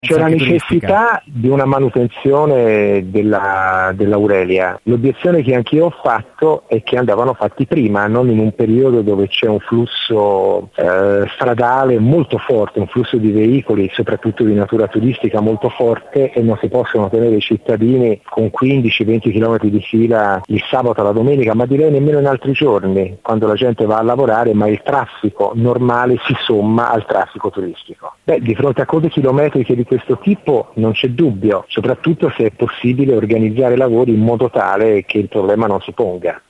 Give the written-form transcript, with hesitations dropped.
C'è la necessità di una manutenzione dell'Aurelia. L'obiezione che anch'io ho fatto è che andavano fatti prima, non in un periodo dove c'è un flusso stradale molto forte, un flusso di veicoli, soprattutto di natura turistica molto forte, e non si possono tenere i cittadini con 15-20 km di fila il sabato, la domenica, ma direi nemmeno in altri giorni, quando la gente va a lavorare, ma il traffico normale si somma al traffico turistico. Di fronte a code chilometriche di questo tipo non c'è dubbio, soprattutto se è possibile organizzare i lavori in modo tale che il problema non si ponga.